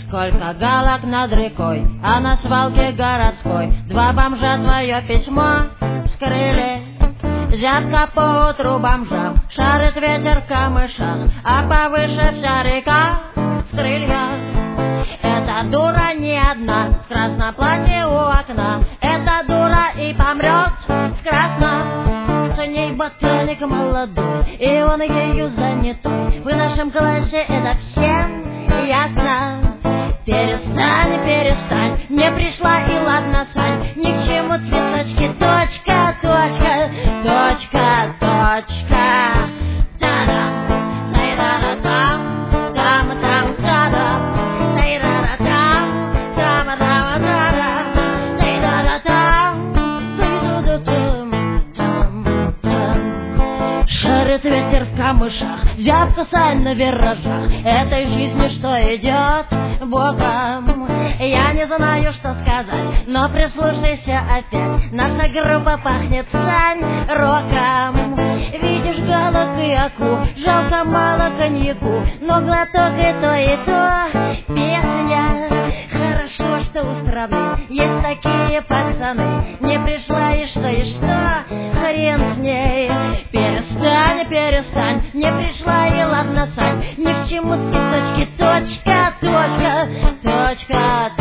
сколько галок над рекой, а на свалке городской два бомжа твое письмо вскрыли. Зябко по утру бомжам, шарит ветер в камышах, а повыше вся река в крыльях. Эта дура не одна, в красном платье у окна, эта дура и помрет в красном. С ней ботаник молодой, и он ею занятой. В нашем классе это всем ясно. Перестань, перестань, не пришла и ладно, Сань, ни к чему цветочки, точка, точка, точка, точка. Та-дам, тай-ра-ра-там, там-там, та-дам, тай-ра-ра-там, там-там-та-дам, тай-ра-ра-там, тай-ра-ра-там, там-там. Шарит ветер в камышах, зябко Сань на виражах, этой жизни что идет боком. Я не знаю, что сказать, но прислушайся опять. Наша группа пахнет, Сань, роком. Видишь галок и аку, жалко мало коньяку, но глоток и то песня. Хорошо, что у страны есть такие пацаны. Не пришла и что, хрен с ней. Перестань, перестань, не пришла и ладно, Сань, ни к чему цветочки, точка, точка, точка.